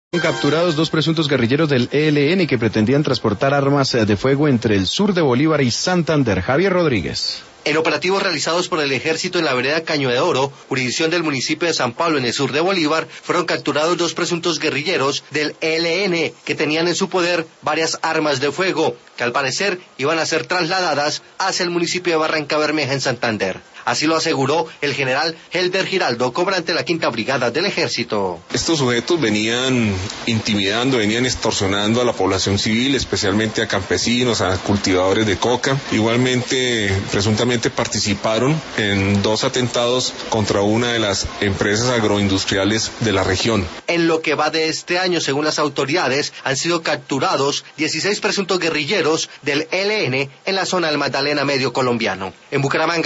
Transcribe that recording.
Capturados dos presuntos guerrilleros del ELN que pretendían transportar armas de fuego entre el sur de Bolívar y Santander. Javier Rodríguez. En operativos realizados por el ejército en la vereda Caño de Oro, jurisdicción del municipio de San Pablo en el sur de Bolívar, fueron capturados dos presuntos guerrilleros del ELN que tenían en su poder varias armas de fuego, que al parecer iban a ser trasladadas hacia el municipio de Barranca Bermeja en Santander. Así lo aseguró el general Helder Giraldo, comandante de la Quinta Brigada del Ejército. Estos sujetos venían intimidando, venían extorsionando a la población civil, especialmente a campesinos, a cultivadores de coca. Igualmente, presuntamente participaron en dos atentados contra una de las empresas agroindustriales de la región. En lo que va de este año, según las autoridades, han sido capturados 16 presuntos guerrilleros del ELN en la zona del Magdalena Medio colombiano. En Bucaramanga,